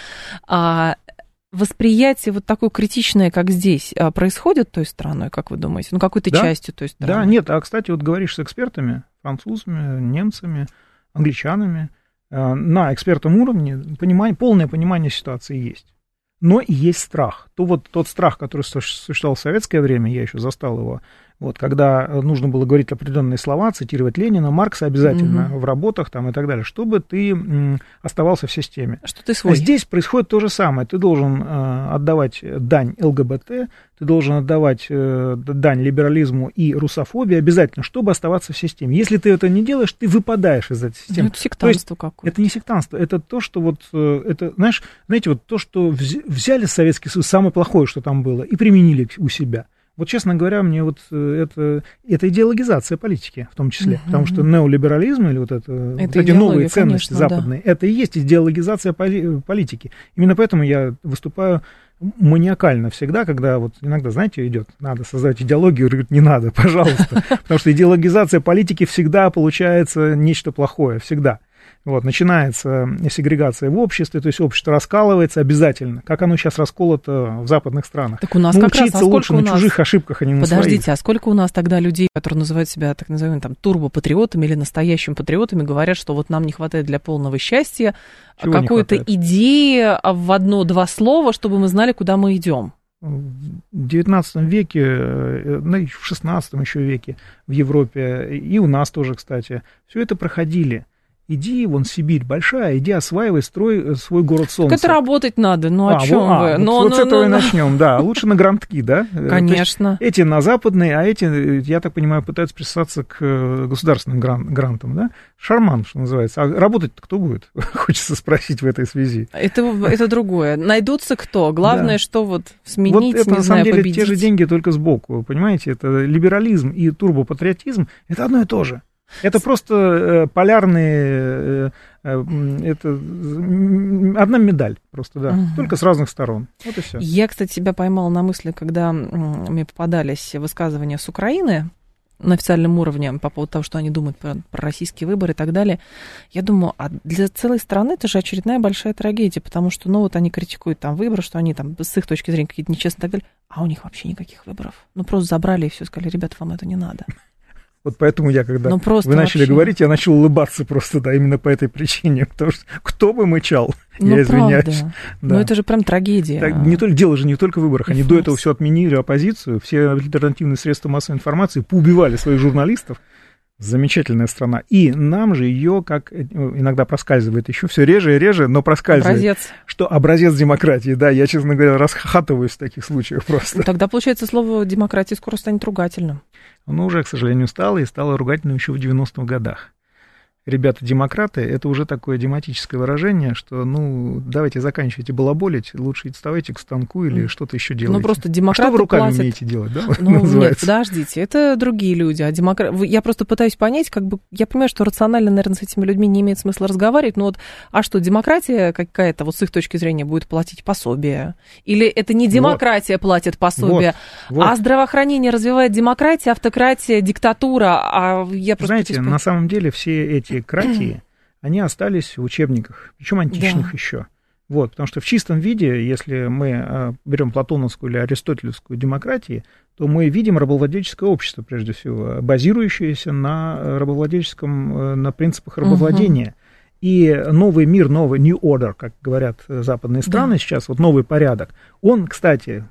Speaker 5: восприятие вот такое критичное, как здесь, происходит той страной, как вы думаете? Какой-то частью той страны?
Speaker 6: Да, нет, кстати, вот говоришь с экспертами, французами, немцами, англичанами, на экспертном уровне полное понимание ситуации есть. Но и есть страх. Тот страх, который существовал в советское время, я еще застал его, когда нужно было говорить определенные слова, цитировать Ленина, Маркса обязательно в работах там, и так далее, чтобы ты оставался в системе.
Speaker 5: Что ты свой.
Speaker 6: Здесь происходит то же самое. Ты должен отдавать дань ЛГБТ, ты должен отдавать дань либерализму и русофобии обязательно, чтобы оставаться в системе. Если ты это не делаешь, ты выпадаешь из этой системы.
Speaker 5: Это сектантство какое-то.
Speaker 6: Это не сектантство, это то, что это, знаете, то, что взяли Советский Союз, самое плохое, что там было, и применили у себя. Вот, честно говоря, мне вот это идеологизация политики в том числе, потому что неолиберализм или вот эти новые ценности, конечно, западные, это и есть идеологизация политики. Именно поэтому я выступаю маниакально всегда, когда вот иногда, знаете, идет, надо создать идеологию, говорят, не надо, пожалуйста, потому что идеологизация политики всегда получается нечто плохое, всегда. Вот, начинается сегрегация в обществе, то есть общество раскалывается обязательно, как оно сейчас расколото в западных странах.
Speaker 5: Так у нас как раз,
Speaker 6: учиться лучше на чужих ошибках, а не на своих.
Speaker 5: Подождите, а сколько у нас тогда людей, которые называют себя, так называемыми, там, турбопатриотами или настоящими патриотами, говорят, что вот нам не хватает для полного счастья какой-то идеи в одно-два слова, чтобы мы знали, куда мы идем?
Speaker 6: В XIX веке, ну, в XVI еще веке в Европе, и у нас тоже, кстати, все это проходили. Иди, вон Сибирь большая, иди осваивай, строй свой город солнца.
Speaker 5: Так это работать надо, ну о чем вы?
Speaker 6: Вот с этого и начнем, да. Лучше на грантки, да?
Speaker 5: Конечно.
Speaker 6: Эти на западные, а эти, я так понимаю, пытаются присосаться к государственным грантам, да? Шарман, что называется. А работать-то кто будет? Хочется спросить в этой связи.
Speaker 5: Это другое. Найдутся кто? Главное, что вот сменить,
Speaker 6: вот это,
Speaker 5: не знаю, победить.
Speaker 6: На самом деле, те же деньги, только сбоку, понимаете? Это либерализм и турбопатриотизм, это одно и то же. Это просто полярные, это одна медаль просто, да, только с разных сторон. Вот и все.
Speaker 5: Я, кстати, себя поймала на мысли, когда мне попадались высказывания с Украины на официальном уровне по поводу того, что они думают про российские выборы и так далее. Я думаю, а для целой страны это же очередная большая трагедия, потому что, ну, вот они критикуют там выборы, что они там с их точки зрения какие-то нечестные и так далее, а у них вообще никаких выборов. Ну, просто забрали и все, сказали, ребята, вам это не надо.
Speaker 6: Вот поэтому я, когда вы начали говорить, я начал улыбаться просто, да, именно по этой причине, потому что кто бы мычал, я извиняюсь.
Speaker 5: Да. Но это же прям трагедия.
Speaker 6: Так, дело же не только в выборах, они до этого все отменили, оппозицию, все альтернативные средства массовой информации поубивали своих журналистов. Замечательная страна. И нам же ее, как иногда проскальзывает еще все реже и реже, но проскальзывает.
Speaker 5: Образец.
Speaker 6: Что образец демократии, да, я, честно говоря, расхохатываюсь в таких случаях просто.
Speaker 5: Ну, тогда, получается, слово демократия скоро станет ругательным.
Speaker 6: Оно уже, к сожалению, стало, и стало ругательным еще в 90-х годах. Ребята-демократы, это уже такое дематическое выражение, что, ну, давайте заканчивайте балаболить, лучше вставайте к станку или что-то еще делайте.
Speaker 5: Ну, просто демократы
Speaker 6: что вы руками
Speaker 5: платят...
Speaker 6: умеете делать, да?
Speaker 5: Ну, нет, подождите, это другие люди, а я просто пытаюсь понять, как бы, я понимаю, что рационально, наверное, с этими людьми не имеет смысла разговаривать, но вот, а что, демократия какая-то, вот с их точки зрения, будет платить пособие? Или это не демократия платит пособие, а здравоохранение развивает демократия, автократия, диктатура, а я просто...
Speaker 6: Знаете, на самом деле все эти кратии, они остались в учебниках, причем античных еще. Вот, потому что в чистом виде, если мы берем платоновскую или аристотелевскую демократию, то мы видим рабовладельческое общество, прежде всего, базирующееся на рабовладельческом, на принципах рабовладения. И новый мир, новый New Order, как говорят западные страны сейчас, вот новый порядок, он, кстати,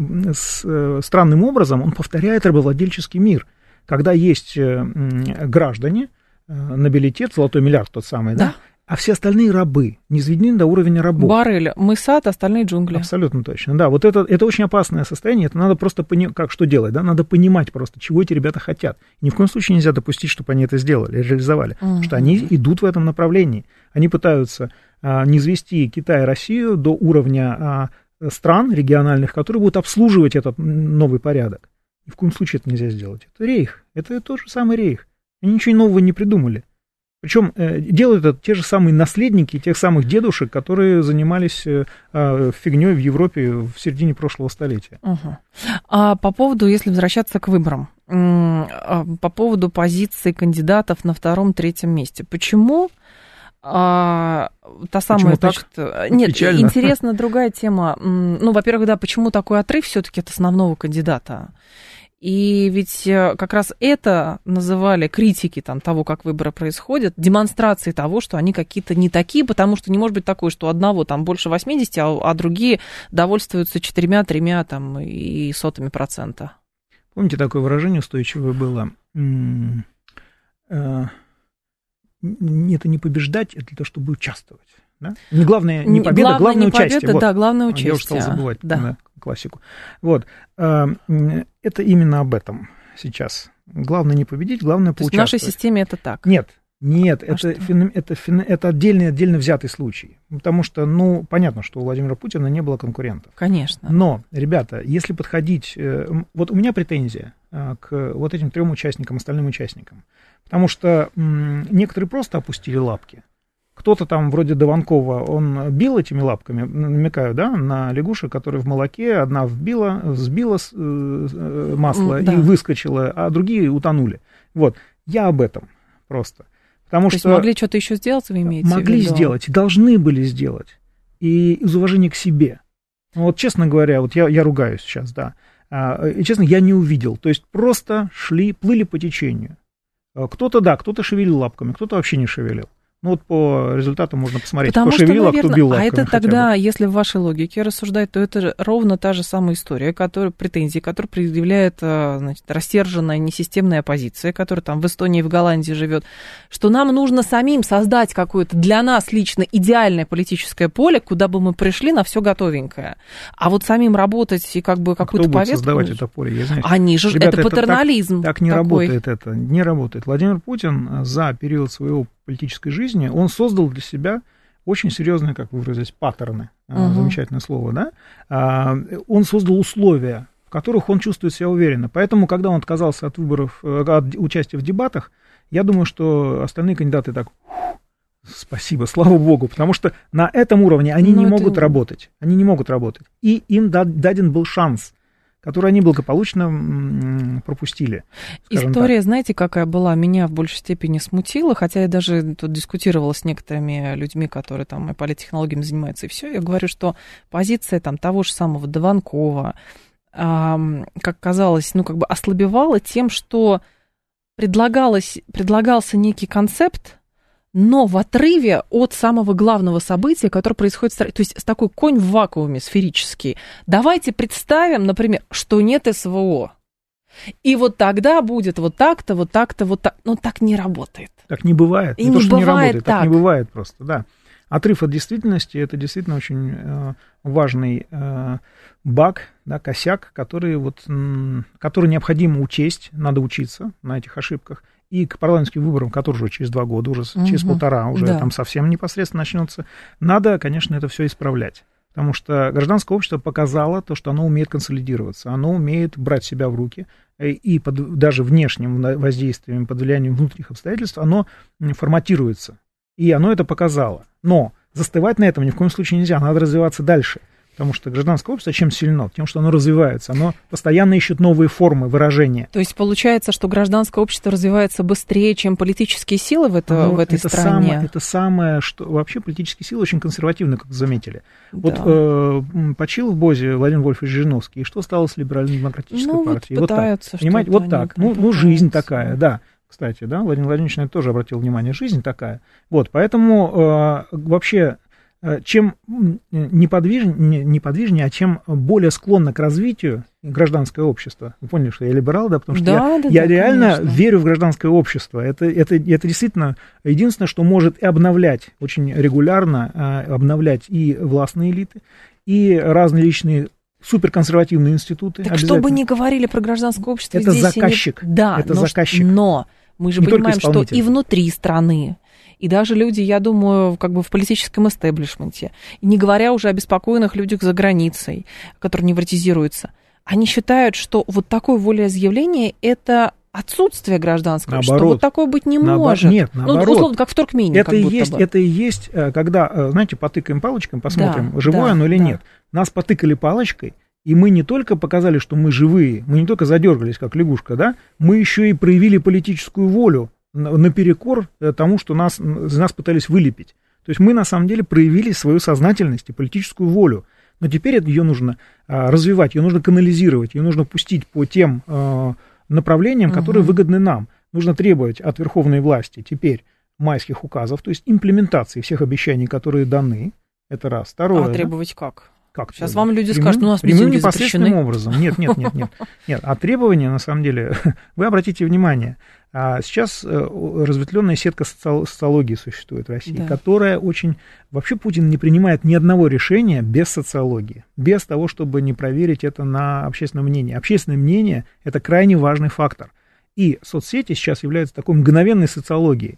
Speaker 6: странным образом, он повторяет рабовладельческий мир, когда есть граждане, нобилитет, золотой миллиард тот самый, да? А все остальные рабы, низведены до уровня рабов.
Speaker 5: Барель, мы сад, остальные джунгли.
Speaker 6: Абсолютно точно, да. Вот это очень опасное состояние, это надо просто понимать, как что делать, да, надо понимать просто, чего эти ребята хотят. Ни в коем случае нельзя допустить, чтобы они это сделали, реализовали, потому что они идут в этом направлении. Они пытаются низвести Китай и Россию до уровня стран региональных, которые будут обслуживать этот новый порядок. Ни в коем случае это нельзя сделать. Это рейх, это тот же самый рейх. Они ничего нового не придумали. Причем делают это те же самые наследники тех самых дедушек, которые занимались фигней в Европе в середине прошлого столетия.
Speaker 5: А по поводу, если возвращаться к выборам, по поводу позиции кандидатов на 2-3 месте, почему та самая...
Speaker 6: Почему
Speaker 5: так? Нет,
Speaker 6: печально?
Speaker 5: Интересна другая тема. Ну, во-первых, да, почему такой отрыв все-таки от основного кандидата? И ведь как раз это называли критики там, того, как выборы происходят, демонстрацией того, что они какие-то не такие, потому что не может быть такое, что у одного там больше 80, а другие довольствуются 4-3 там, и 0,01%.
Speaker 6: Помните, такое выражение устойчивое было? Это не побеждать, это для того, чтобы участвовать. Да? Не главное не победа, главное участие.
Speaker 5: Победа, да, главное участие.
Speaker 6: Я уже стал забывать классику. Вот. Это именно об этом сейчас. Главное не победить, главное поучаствовать.
Speaker 5: В нашей системе это так?
Speaker 6: Нет. Нет, это отдельно взятый случай. Потому что, понятно, что у Владимира Путина не было конкурентов.
Speaker 5: Конечно.
Speaker 6: Но, ребята, если подходить... Вот у меня претензия к вот этим 3 участникам, остальным участникам. Потому что некоторые просто опустили лапки. Кто-то там, вроде Дованкова, он бил этими лапками, намекаю, да, на лягушек, которые в молоке, одна взбила масло и выскочила, а другие утонули. Вот, я об этом просто. Потому что
Speaker 5: могли что-то еще сделать, вы имеете в виду?
Speaker 6: Могли сделать, и должны были сделать. И из уважения к себе. Вот, честно говоря, вот я ругаюсь сейчас, да. И, честно, я не увидел. То есть просто плыли по течению. Кто-то шевелил лапками, кто-то вообще не шевелил. Вот по результатам можно посмотреть,
Speaker 5: потому
Speaker 6: кто шевелил,
Speaker 5: наверное,
Speaker 6: а кто бил лапками.
Speaker 5: А это тогда, если в вашей логике рассуждать, то это ровно та же самая история, претензии, которую предъявляет, значит, рассерженная несистемная оппозиция, которая там в Эстонии и в Голландии живет, что нам нужно самим создать какое-то для нас лично идеальное политическое поле, куда бы мы пришли на все готовенькое. А вот самим работать и как бы какую-то повестку...
Speaker 6: Кто будет создавать это поле? Я знаю.
Speaker 5: Они же...
Speaker 6: Ребята,
Speaker 5: это патернализм.
Speaker 6: Так не работает это. Не работает. Владимир Путин за период своего политической жизни, он создал для себя очень серьезные, как вы выразились, паттерны, замечательное слово, да, он создал условия, в которых он чувствует себя уверенно. Поэтому, когда он отказался от выборов, от участия в дебатах, я думаю, что остальные кандидаты так, спасибо, слава богу, потому что на этом уровне они не могут работать, и им даден был шанс, который они благополучно пропустили.
Speaker 5: История,
Speaker 6: так.
Speaker 5: Знаете, какая была? Меня в большей степени смутила, хотя я даже тут дискутировала с некоторыми людьми, которые там и политтехнологиями занимаются, и все. Я говорю, что позиция там того же самого Дованкова, как казалось, ослабевала тем, что предлагался некий концепт, но в отрыве от самого главного события, которое происходит в стране. То есть такой конь в вакууме сферический. Давайте представим, например, что нет СВО. И вот тогда будет вот так-то, вот так-то, вот так. Но так не работает.
Speaker 6: Так не бывает.
Speaker 5: И не
Speaker 6: бывает
Speaker 5: работает,
Speaker 6: так не бывает просто, да. Отрыв от действительности – это действительно очень важный баг, да, косяк, который необходимо учесть, надо учиться на этих ошибках. И к парламентским выборам, которые уже через 2 года, уже через 1,5, уже там совсем непосредственно начнется, надо, конечно, это все исправлять. Потому что гражданское общество показало то, что оно умеет консолидироваться, оно умеет брать себя в руки, и даже внешним воздействием, под влиянием внутренних обстоятельств, оно форматируется. И оно это показало. Но застывать на этом ни в коем случае нельзя, надо развиваться дальше. Потому что гражданское общество чем сильно? Тем, что оно развивается, оно постоянно ищет новые формы выражения.
Speaker 5: То есть получается, что гражданское общество развивается быстрее, чем политические силы в этой стране?
Speaker 6: Это самое, что вообще политические силы очень консервативны, как заметили. Да. Вот почил в БОЗе Владимир Вольфович Жириновский, и что стало с либерально-демократической партией?
Speaker 5: Вот так,
Speaker 6: понимаете, вот так. Жизнь такая, да. Кстати, да, Владимир Владимирович на это тоже обратил внимание, жизнь такая. Вот, поэтому вообще... Чем неподвижнее, а чем более склонно к развитию гражданское общество. Вы поняли, что я либерал, да? Потому что я реально конечно. Верю в гражданское общество. Это действительно единственное, что может и обновлять очень регулярно, обновлять и властные элиты, и разные личные суперконсервативные институты.
Speaker 5: Так что бы ни говорили про гражданское общество,
Speaker 6: это
Speaker 5: здесь
Speaker 6: заказчик.
Speaker 5: Заказчик. Но мы же понимаем, что и внутри страны, и даже люди, я думаю, как бы в политическом истеблишменте, и не говоря уже о беспокойных людях за границей, которые невротизируются, они считают, что вот такое волеизъявление – это отсутствие гражданского, что вот такое быть не может.
Speaker 6: Нет, наоборот.
Speaker 5: Условно, как в Туркмении.
Speaker 6: Это и есть, когда, знаете, потыкаем палочкой, посмотрим, живое оно или нет. Нас потыкали палочкой, и мы не только показали, что мы живые, мы не только задергались, как лягушка, да, мы еще и проявили политическую волю наперекор тому, что нас пытались вылепить. То есть мы, на самом деле, проявили свою сознательность и политическую волю. Но теперь ее нужно развивать, ее нужно канализировать, ее нужно пустить по тем направлениям, которые выгодны нам. Нужно требовать от верховной власти теперь майских указов, то есть имплементации всех обещаний, которые даны. Это раз. Второе.
Speaker 5: А требовать как?
Speaker 6: Как
Speaker 5: сейчас вам люди скажут, у нас митинги
Speaker 6: непосредственным образом. Нет. А требования, на самом деле, вы обратите внимание, сейчас разветвленная сетка социологии существует в России, которая очень... Вообще Путин не принимает ни одного решения без социологии, без того, чтобы не проверить это на общественное мнение. Общественное мнение – это крайне важный фактор. И соцсети сейчас являются такой мгновенной социологией.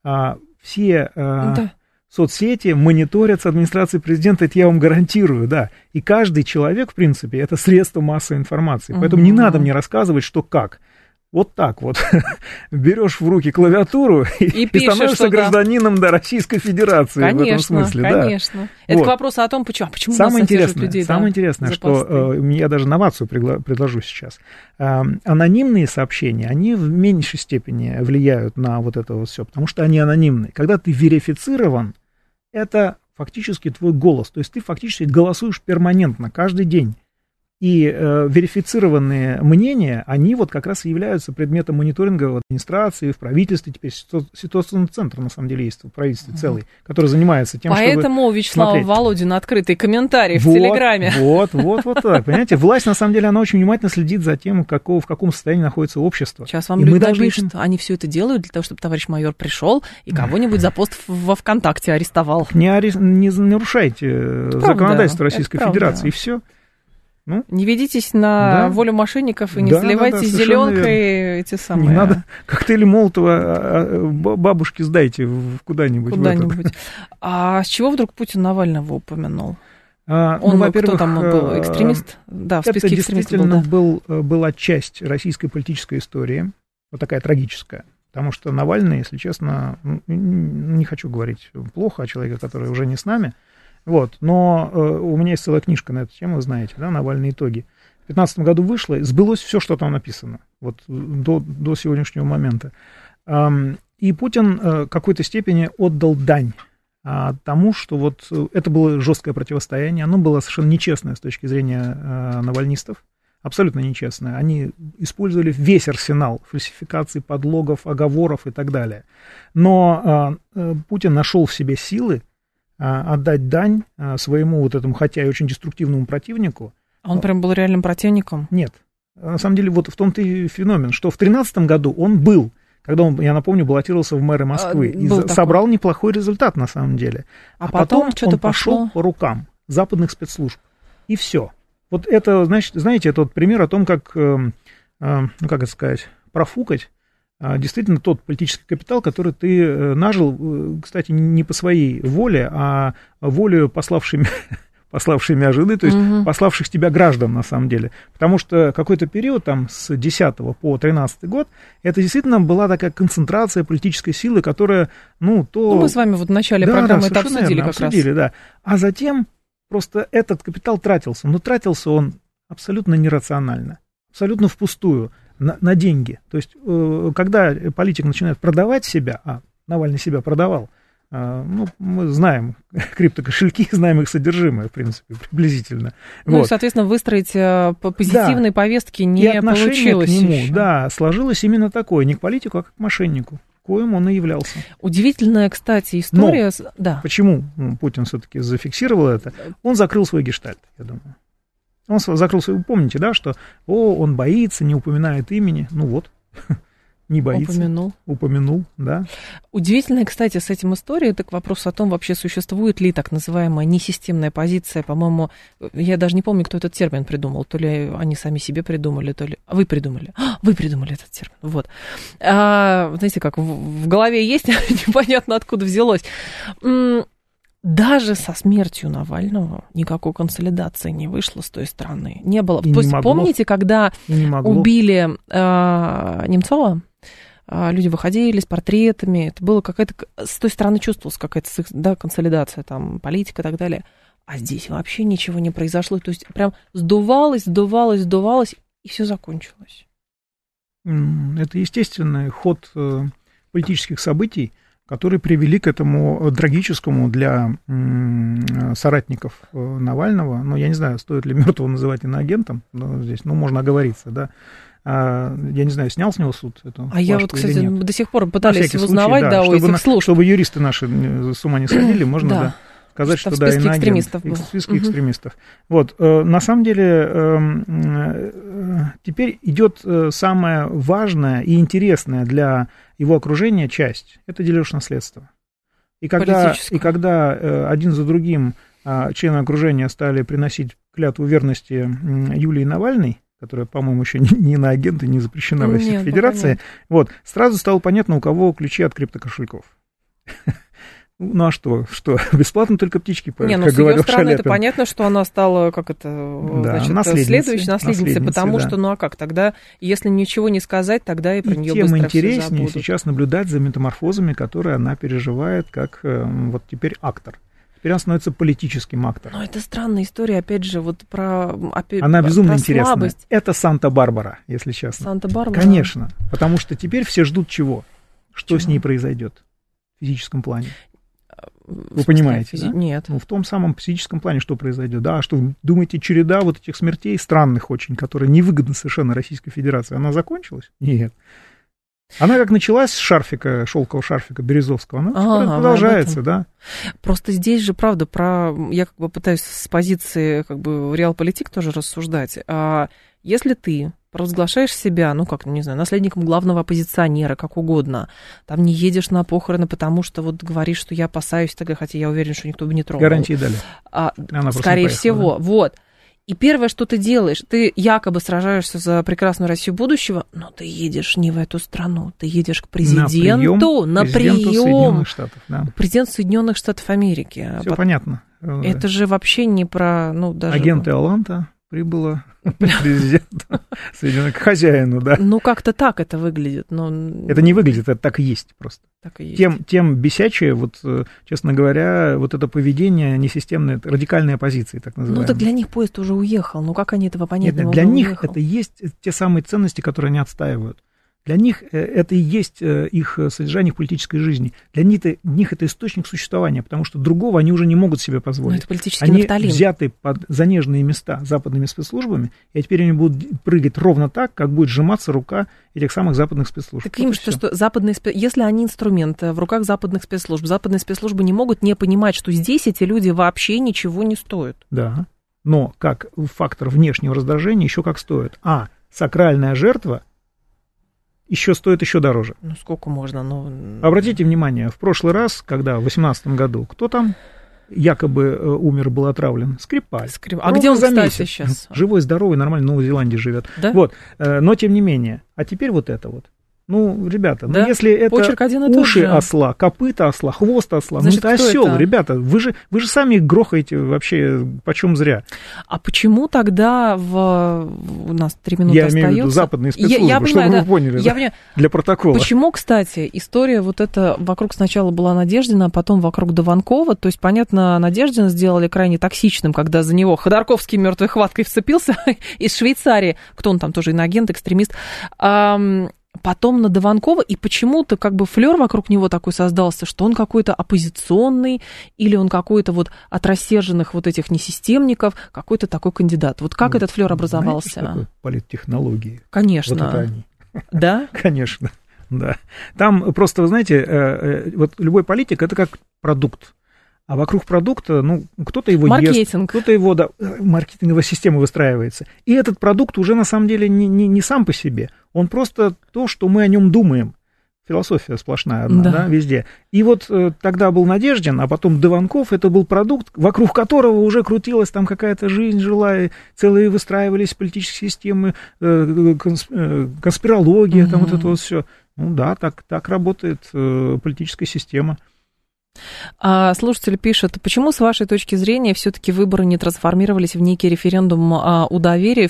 Speaker 6: все соцсети мониторятся администрацией президента, это я вам гарантирую, да. И каждый человек, в принципе, это средство массовой информации. Поэтому не надо мне рассказывать, что как. Вот так вот берешь в руки клавиатуру и становишься гражданином Российской Федерации.
Speaker 5: Конечно,
Speaker 6: в этом смысле.
Speaker 5: Конечно. Да. Это к вопросу о том, почему
Speaker 6: самое интересное, людей, самое интересное, что я даже новацию предложу сейчас. Анонимные сообщения, они в меньшей степени влияют на вот это вот все, потому что они анонимные. Когда ты верифицирован, это фактически твой голос. То есть ты фактически голосуешь перманентно, каждый день. И верифицированные мнения, они вот как раз и являются предметом мониторинга в администрации, в правительстве. Теперь ситуационный центр, на самом деле, есть в правительстве целый, который занимается тем,
Speaker 5: Поэтому у Вячеслава
Speaker 6: смотреть.
Speaker 5: Володина открытый комментарий в Телеграме.
Speaker 6: Вот так, понимаете? Власть, на самом деле, она очень внимательно следит за тем, в каком состоянии находится общество.
Speaker 5: Сейчас вам люди напишут, они все это делают для того, чтобы товарищ майор пришел и кого-нибудь за пост во ВКонтакте арестовал.
Speaker 6: Не нарушайте законодательство Российской Федерации, и все.
Speaker 5: Не ведитесь на волю мошенников и не заливайте зеленкой эти самые.
Speaker 6: Не надо коктейли Молотова бабушке сдайте куда-нибудь.
Speaker 5: А с чего вдруг Путин Навального упомянул?
Speaker 6: Он, во-первых,
Speaker 5: кто там был? Экстремист? Да, в списке экстремистов был.
Speaker 6: Это действительно была часть российской политической истории, вот такая трагическая. Потому что Навальный, если честно, не хочу говорить плохо о человеке, который уже не с нами, но у меня есть целая книжка на эту тему, вы знаете, да, «Навальные итоги». В 2015 году вышло, сбылось все, что там написано, до сегодняшнего момента. И Путин в какой-то степени отдал дань тому, что это было жесткое противостояние, оно было совершенно нечестное с точки зрения навальнистов, абсолютно нечестное. Они использовали весь арсенал фальсификаций, подлогов, оговоров и так далее. Но Путин нашел в себе силы отдать дань своему этому, хотя и очень деструктивному противнику.
Speaker 5: А он прям был реальным противником?
Speaker 6: Нет. На самом деле, в том-то и феномен, что в 2013 году он был, когда он, я напомню, баллотировался в мэры Москвы, и собрал неплохой результат, на самом деле. А потом он пошел по рукам западных спецслужб. И все. Вот это, знаете, это пример о том, как это сказать, профукать действительно тот политический капитал, который ты нажил, кстати, не по своей воле, а волею пославшими ожиды, то есть пославших тебя граждан, на самом деле. Потому что какой-то период, там, с 10 по 13 год, это действительно была такая концентрация политической силы, которая, мы
Speaker 5: с вами в начале программы это обсудили как раз.
Speaker 6: Да. А затем просто этот капитал тратился, но тратился он абсолютно нерационально, абсолютно впустую. На деньги. То есть, когда политик начинает продавать себя, Навальный себя продавал, мы знаем криптокошельки, знаем их содержимое, в принципе, приблизительно.
Speaker 5: И, соответственно, выстроить позитивные повестки не получилось.
Speaker 6: И отношение к нему, сложилось именно такое, не к политику, а к мошеннику, коим он и являлся.
Speaker 5: Удивительная, кстати, история.
Speaker 6: Но почему Путин все-таки зафиксировал это? Он закрыл свой гештальт, я думаю. Он закрыл свой, помните, да, что он боится, не упоминает имени. Не боится. Упомянул, да.
Speaker 5: Удивительная, кстати, с этим история, так вопрос о том, вообще существует ли так называемая несистемная позиция. По-моему, я даже не помню, кто этот термин придумал. То ли они сами себе придумали, то ли... Вы придумали. Вы придумали этот термин. Знаете, как в голове есть, непонятно откуда взялось. Даже со смертью Навального никакой консолидации не вышло с той стороны. Не было. Помните, когда убили Немцова, люди выходили с портретами, это было какая-то... С той стороны чувствовалась какая-то консолидация, там, политика и так далее. А здесь вообще ничего не произошло. То есть прям сдувалось, и все закончилось.
Speaker 6: Это естественный ход политических событий, которые привели к этому трагическому для соратников Навального, я не знаю, стоит ли мертвого называть иноагентом, но здесь, можно оговориться, да, я не знаю, снял с него суд эту
Speaker 5: я кстати, до сих пор пытались узнавать, у этих служб.
Speaker 6: Чтобы юристы наши с ума не сходили, можно, сказать, что да, иноагент. В списке экстремистов. На самом деле, теперь идет самое важное и интересное для его окружения часть. Это дележ наследства. И когда один за другим члены окружения стали приносить клятву верности Юлии Навальной, которая, по-моему, еще не иноагент и не запрещена в Российской Федерации, сразу стало понятно, у кого ключи от криптокошельков. Ну а что? Бесплатно только птички поют,
Speaker 5: как
Speaker 6: говорил Шаляпин.
Speaker 5: Стороны, это понятно, что она стала, наследующей наследницей, потому что, ну а как, тогда, если ничего не сказать, тогда и про нее быстро все забудут.
Speaker 6: Тем интереснее сейчас наблюдать за метаморфозами, которые она переживает, как вот теперь актор. Теперь она становится политическим актором.
Speaker 5: Но это странная история, опять же, вот
Speaker 6: она безумно интересная.
Speaker 5: Слабость.
Speaker 6: Это Санта-Барбара, если честно.
Speaker 5: Санта-Барбара?
Speaker 6: Конечно, потому что теперь все ждут чего? Что с ней произойдет в физическом плане? Вы понимаете, да?
Speaker 5: Нет.
Speaker 6: Ну, в том самом физическом плане, что произойдет. Да, что вы думаете, череда вот этих смертей странных очень, которые невыгодны совершенно Российской Федерации, она закончилась? Нет. Она как началась с шарфика, шелкового шарфика Березовского, она продолжается, да.
Speaker 5: Просто здесь же, правда, я как бы пытаюсь с позиции как бы реалполитик тоже рассуждать. Если ты провозглашаешь себя, наследником главного оппозиционера, как угодно, там не едешь на похороны, потому что вот говоришь, что я опасаюсь тогда, хотя я уверен, что никто бы не трогал.
Speaker 6: Гарантии дали.
Speaker 5: Скорее всего, да. Вот. И первое, что ты делаешь, ты якобы сражаешься за прекрасную Россию будущего, но ты едешь не в эту страну, ты едешь к президенту, на прием
Speaker 6: Соединенных Штатов, да.
Speaker 5: Президент Соединенных Штатов Америки.
Speaker 6: Все понятно.
Speaker 5: Это же вообще не про, даже...
Speaker 6: Агенты Оланта прибыла президенту Соединенных, к хозяину, да.
Speaker 5: Ну, как-то так это выглядит. Но...
Speaker 6: Это не выглядит, это так и есть просто.
Speaker 5: Так и есть.
Speaker 6: Тем бесячее, вот, честно говоря, вот это поведение несистемной, радикальной оппозиции, так называемой.
Speaker 5: Ну, так для них поезд уже уехал. Ну, как они этого понять не могут?
Speaker 6: Для них это есть те самые ценности, которые они отстаивают. Для них это и есть их содержание в политической жизни. Для них это источник существования, потому что другого они уже не могут себе позволить.
Speaker 5: Но это политический
Speaker 6: они
Speaker 5: нафталин.
Speaker 6: Взяты под занежные места западными спецслужбами, и теперь они будут прыгать ровно так, как будет сжиматься рука этих самых западных спецслужб.
Speaker 5: Так им что западные если они инструменты в руках западных спецслужб, западные спецслужбы не могут не понимать, что здесь эти люди вообще ничего не стоят.
Speaker 6: Да, но как фактор внешнего раздражения еще как стоит. А сакральная жертва еще стоит еще дороже.
Speaker 5: Ну, сколько можно?
Speaker 6: Обратите внимание, в прошлый раз, когда в 2018 году, кто там якобы умер, был отравлен? Скрипаль.
Speaker 5: А где он, кстати, сейчас?
Speaker 6: Живой, здоровый, нормально, в Новой Зеландии живет.
Speaker 5: Да?
Speaker 6: Вот. Но тем не менее. А теперь вот это вот. Ну, ребята,
Speaker 5: да?
Speaker 6: Если это уши осла, копыта осла, хвост осла, значит, это осел, ребята, вы же сами их грохаете вообще почем зря.
Speaker 5: А почему тогда у нас 3 минуты остается?
Speaker 6: Я имею в виду западные спецслужбы, чтобы вы поняли, для протокола.
Speaker 5: Почему, кстати, история вот эта вокруг сначала была Надеждина, а потом вокруг Дованкова, то есть, понятно, Надеждина сделали крайне токсичным, когда за него Ходорковский мертвой хваткой вцепился из Швейцарии, кто он там тоже, иноагент, экстремист, потом на Дованкова, и почему-то как бы флёр вокруг него такой создался, что он какой-то оппозиционный, или он какой-то вот от рассерженных вот этих несистемников, какой-то такой кандидат. Вот как этот флёр образовался?
Speaker 6: Знаете, что такое политтехнологии?
Speaker 5: Конечно.
Speaker 6: Вот это они.
Speaker 5: Да?
Speaker 6: Конечно, да. Там просто, вы знаете, вот любой политик – это как продукт. А вокруг продукта, кто-то его ест, кто-то его, маркетинговая система выстраивается. И этот продукт уже на самом деле не сам по себе, он просто то, что мы о нем думаем. Философия сплошная одна, да, везде. И вот тогда был Надеждин, а потом Дованков, это был продукт, вокруг которого уже крутилась там какая-то жизнь, жила, целые выстраивались политические системы, конспирология, там вот это вот все. Ну да, так работает политическая система.
Speaker 5: Слушатель пишет, почему, с вашей точки зрения, все-таки выборы не трансформировались в некий референдум о доверии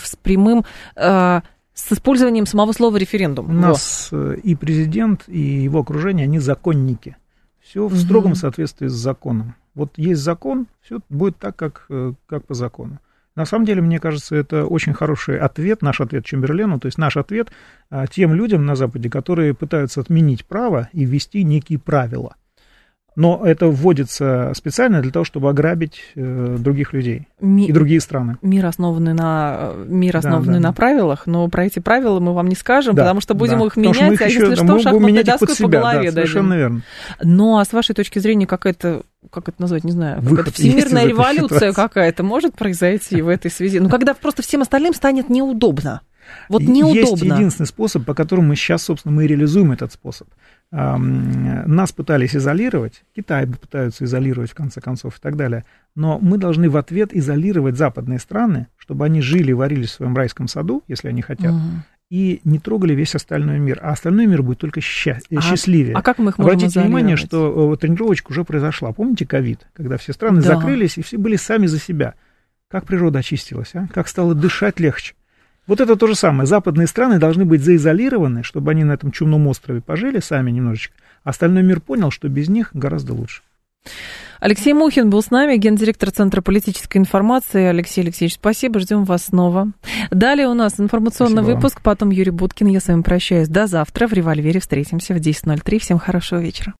Speaker 5: с использованием самого слова референдум?
Speaker 6: У нас и президент, и его окружение, они законники. Все в строгом соответствии с законом. Вот есть закон, все будет так, как по закону. На самом деле, мне кажется, это очень хороший ответ, наш ответ Чемберлену, то есть наш ответ тем людям на Западе, которые пытаются отменить право и ввести некие правила. Но это вводится специально для того, чтобы ограбить других людей и другие страны.
Speaker 5: Мир основанный на правилах, но про эти правила мы вам не скажем, потому что будем их менять, если что, шахматной доской по голове дадим.
Speaker 6: Совершенно верно.
Speaker 5: Ну, а с вашей точки зрения, как это назвать, не знаю, какая-то всемирная революция какая-то может произойти в этой связи? Ну, когда просто всем остальным станет неудобно. Вот неудобно.
Speaker 6: Есть единственный способ, по которому мы сейчас, собственно, мы реализуем этот способ. Нас пытались изолировать, Китай пытаются изолировать, в конце концов, и так далее. Но мы должны в ответ изолировать западные страны, чтобы они жили и варились в своем райском саду, если они хотят, и не трогали весь остальной мир. А остальной мир будет только счастливее.
Speaker 5: А как мы их можем
Speaker 6: Обратите внимание, что тренировочка уже произошла. Помните ковид, когда все страны закрылись, и все были сами за себя. Как природа очистилась, а? Как стало дышать легче. Вот это то же самое. Западные страны должны быть заизолированы, чтобы они на этом чумном острове пожили сами немножечко. Остальной мир понял, что без них гораздо лучше.
Speaker 5: Алексей Мухин был с нами, гендиректор Центра политической информации. Алексей Алексеевич, спасибо, ждем вас снова. Далее у нас информационный выпуск, потом Юрий Буткин. Я с вами прощаюсь до завтра. В «Револьвере» встретимся в 10:03. Всем хорошего вечера.